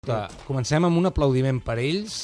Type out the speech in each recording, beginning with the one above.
Comencem amb un aplaudiment per ells.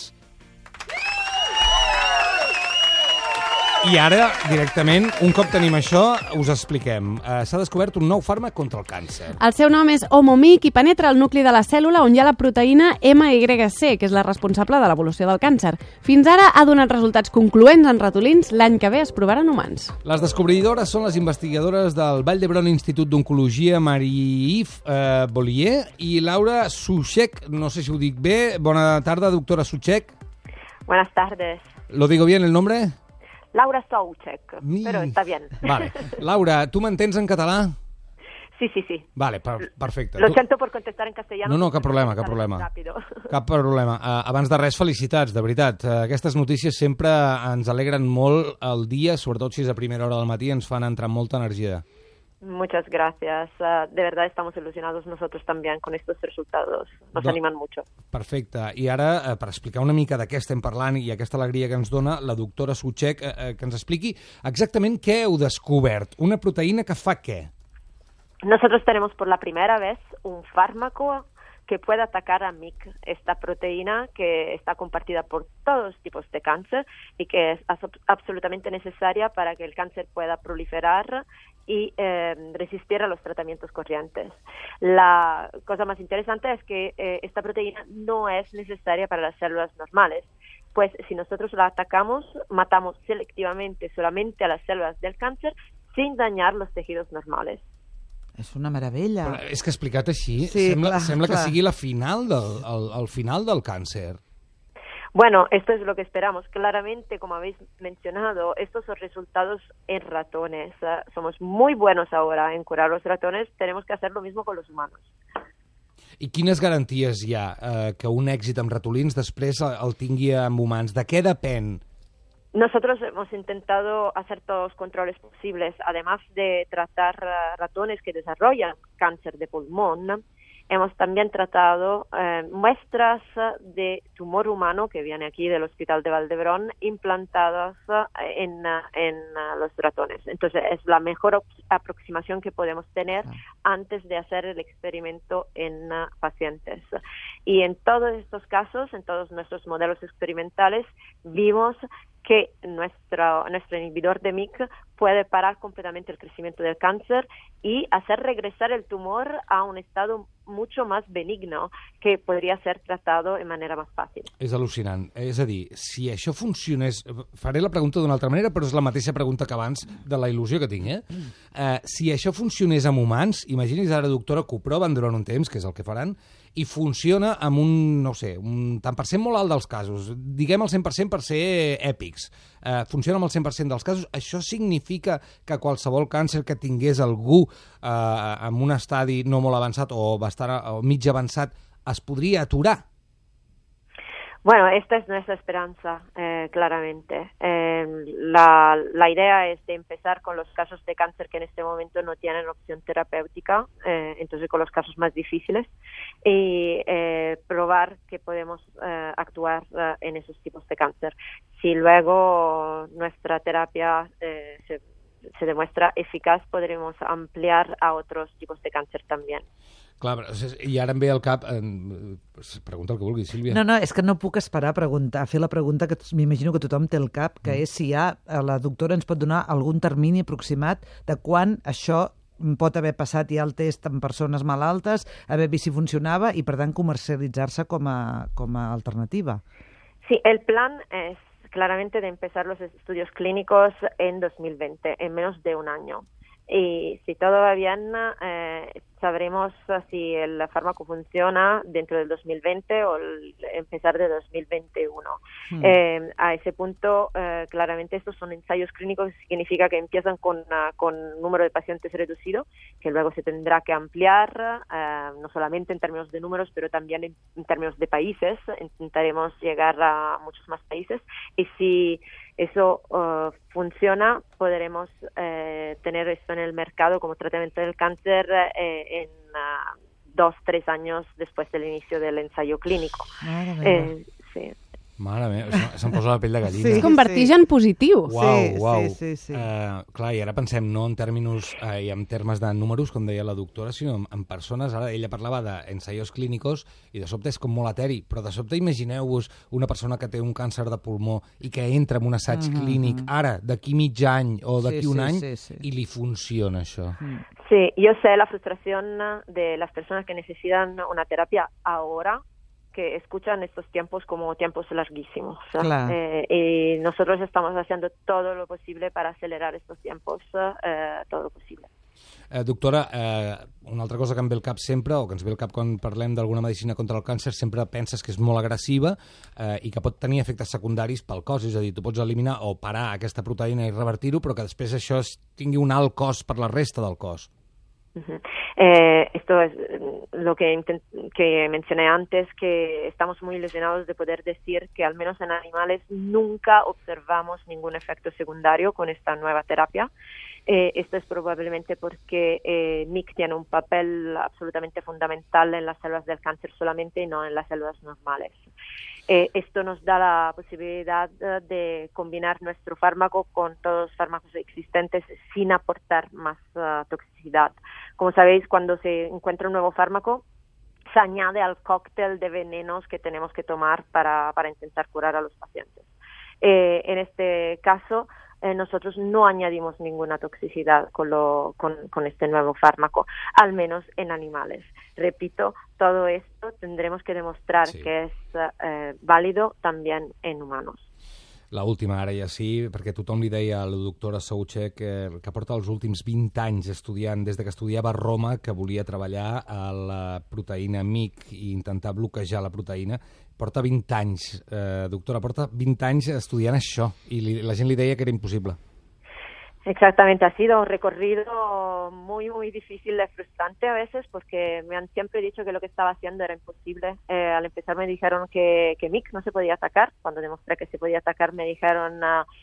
I ara, directament, un cop tenim això, us expliquem. S'ha descobert un nou fàrmac contra el càncer. El seu nom és Omomic i penetra el nucli de la cèl·lula on hi ha la proteïna MYC, que és la responsable de l'evolució del càncer. Fins ara ha donat resultats concloents en ratolins, l'any que ve es provarà en humans. Les descobridores són les investigadores del Vall d'Hebron Institut d'Oncologia, Marie-Yves Bollier i Laura Soucek. No sé si ho dic bé. Bona tarda, doctora Soucek. Buenas tardes. ¿Lo digo bien el nombre? Laura Soucek, pero está bien. Vale. Laura, ¿tú m'entens en català? Sí. Vale, perfecte. Lo siento por contestar en castellano. No, cap problema. Rápido. Cap problema. Abans de res, felicitats, de veritat. Aquestes notícies sempre ens alegren molt el dia, sobretot si és a primera hora del matí, ens fan entrar amb molta energia. Muchas gracias. De verdad estamos ilusionados nosotros también con estos resultados. Nos animan mucho. Perfecte. I ara, per explicar una mica de què estem parlant i aquesta alegria que ens dona, la doctora Soucek, que ens expliqui exactament què heu descobert. Una proteïna que fa què? Nosotros tenemos por la primera vez un fármaco que puede atacar a MYC, esta proteína que está compartida por todos los tipos de cáncer y que es absolutamente necesaria para que el cáncer pueda proliferar y resistir a los tratamientos corrientes. La cosa más interesante es que esta proteína no es necesaria para las células normales, pues si nosotros la atacamos, matamos selectivamente solamente a las células del cáncer sin dañar los tejidos normales. És una meravella. Però és que explicat així, sí, sembla que sigui el final del càncer. Bueno, esto es lo que esperamos. Claramente, como habéis mencionado, estos son resultados en ratones. Somos muy buenos ahora en curar los ratones, tenemos que hacer lo mismo con los humanos. I quines garanties hi ha que un èxit amb ratolins després el tingui amb humans? De què depèn? Nosotros hemos intentado hacer todos los controles posibles, además de tratar ratones que desarrollan cáncer de pulmón. Hemos también tratado muestras de tumor humano que viene aquí del Hospital de Vall d'Hebron implantadas en los ratones. Entonces es la mejor aproximación que podemos tener antes de hacer el experimento en pacientes. Y en todos estos casos, en todos nuestros modelos experimentales, vimos que nuestro inhibidor de MYC puede parar completamente el crecimiento del cáncer y hacer regresar el tumor a un estado mucho más benigno que podria ser tratado de manera més fàcil. És al·lucinant. És a dir, si això funcionés... Faré la pregunta d'una altra manera, però és la mateixa pregunta que abans de la il·lusió que tinc, si això funcionés amb humans, imagini's ara, doctora, que ho proven durant un temps, que és el que faran, i funciona amb un, no sé, un tant per cent molt alt dels casos, diguem el 100% per ser èpics, funciona amb el 100% dels casos, això significa que qualsevol càncer que tingués algú en un estadi no molt avançat o bastant o mig avançat es podria aturar? Bueno, esta es nuestra esperanza, claramente. La idea es de empezar con los casos de cáncer que en este momento no tienen opción terapéutica, entonces con los casos más difíciles, y probar que podemos actuar en esos tipos de cáncer. Si luego nuestra terapia se demuestra eficaz, podremos ampliar a otros tipos de cáncer también. Clar, i ara em ve al cap... Pregunta el que vulguis, Sílvia. No, és que no puc esperar a fer la pregunta que m'imagino que tothom té al cap, que és si la doctora ens pot donar algun termini aproximat de quan això pot haver passat ja el test en persones malaltes, haver vist si funcionava i, per tant, comercialitzar-se com a alternativa. Sí, el plan es claramente de empezar los estudios clínicos en 2020, en menos de un año. Y si todo va bien, sabremos si el fármaco funciona dentro del 2020 o empezar de 2021. A ese punto, claramente estos son ensayos clínicos, significa que empiezan con un número de pacientes reducido, que luego se tendrá que ampliar, no solamente en términos de números, pero también en términos de países. Intentaremos llegar a muchos más países. Y si eso funciona, podremos tener esto en el mercado como tratamiento del cáncer en 2-3 años después del inicio del ensayo clínico. Sí. Mare meva, se'm posa la pell de gallina. Sí. Es converteix en positiu. Uau. Sí. Clar, i ara pensem no en termes de números, com deia la doctora, sinó en persones. Ara ella parlava d'ensaios clínicos i de sobte és com molt eteri, però de sobte imagineu-vos una persona que té un càncer de pulmó i que entra en un assaig clínic ara, d'aquí mig any o d'aquí un any, i li funciona això. Sí, yo sé la frustración de las personas que necesitan una terapia ahora, que escuchan estos tiempos como tiempos larguísimos. Claro. Y nosotros estamos haciendo todo lo posible para acelerar estos tiempos, todo lo posible. Doctora, una altra cosa que em ve al cap sempre, o que ens ve al cap quan parlem d'alguna medicina contra el càncer, sempre penses que és molt agressiva i que pot tenir efectes secundaris pel cos, és a dir, tu pots eliminar o parar aquesta proteïna i revertir-ho, però que després això tingui un alt cost per la resta del cos. Esto es lo que mencioné antes, que estamos muy ilusionados de poder decir que al menos en animales nunca observamos ningún efecto secundario con esta nueva terapia. Esto es probablemente porque MIC tiene un papel absolutamente fundamental en las células del cáncer solamente y no en las células normales. Esto nos da la posibilidad de combinar nuestro fármaco con todos los fármacos existentes sin aportar más toxicidad. Como sabéis, cuando se encuentra un nuevo fármaco, se añade al cóctel de venenos que tenemos que tomar para intentar curar a los pacientes. En este caso, nosotros no añadimos ninguna toxicidad con este nuevo fármaco, al menos en animales. Repito, todo esto tendremos que demostrar que es válido también en humanos. La última, ara ja sí, perquè tothom li deia a la doctora Soucek que porta els últims 20 anys estudiant, des que estudiava a Roma, que volia treballar a la proteïna MIC i intentar bloquejar la proteïna. Porta 20 anys, doctora, porta 20 anys estudiant això i la gent li deia que era impossible. Exactamente, ha sido un recorrido muy, muy difícil y frustrante a veces porque me han siempre dicho que lo que estaba haciendo era imposible. Al empezar me dijeron que MIC no se podía atacar. Cuando demostré que se podía atacar me dijeron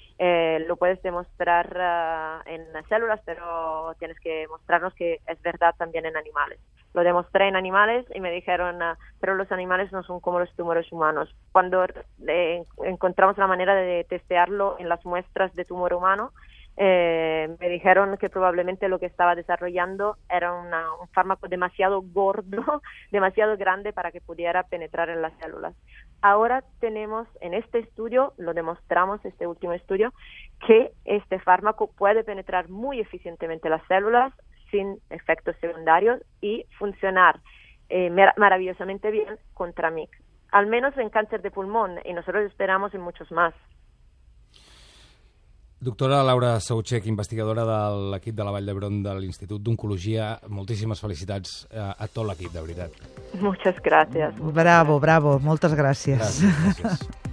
lo puedes demostrar en células, pero tienes que mostrarnos que es verdad también en animales. Lo demostré en animales y me dijeron pero los animales no son como los tumores humanos. Cuando encontramos la manera de testearlo en las muestras de tumor humano, me dijeron que probablemente lo que estaba desarrollando era un fármaco demasiado gordo, demasiado grande para que pudiera penetrar en las células. Ahora tenemos en este estudio, lo demostramos, este último estudio, que este fármaco puede penetrar muy eficientemente las células sin efectos secundarios y funcionar maravillosamente bien contra MIC, al menos en cáncer de pulmón, y nosotros esperamos en muchos más. Doctora Laura Soucek, investigadora de l'equip de la Vall d'Hebron de l'Institut d'Oncologia, moltíssimes felicitats a tot l'equip, de veritat. Muchas gracias. Bravo, moltes gràcies. Gràcies.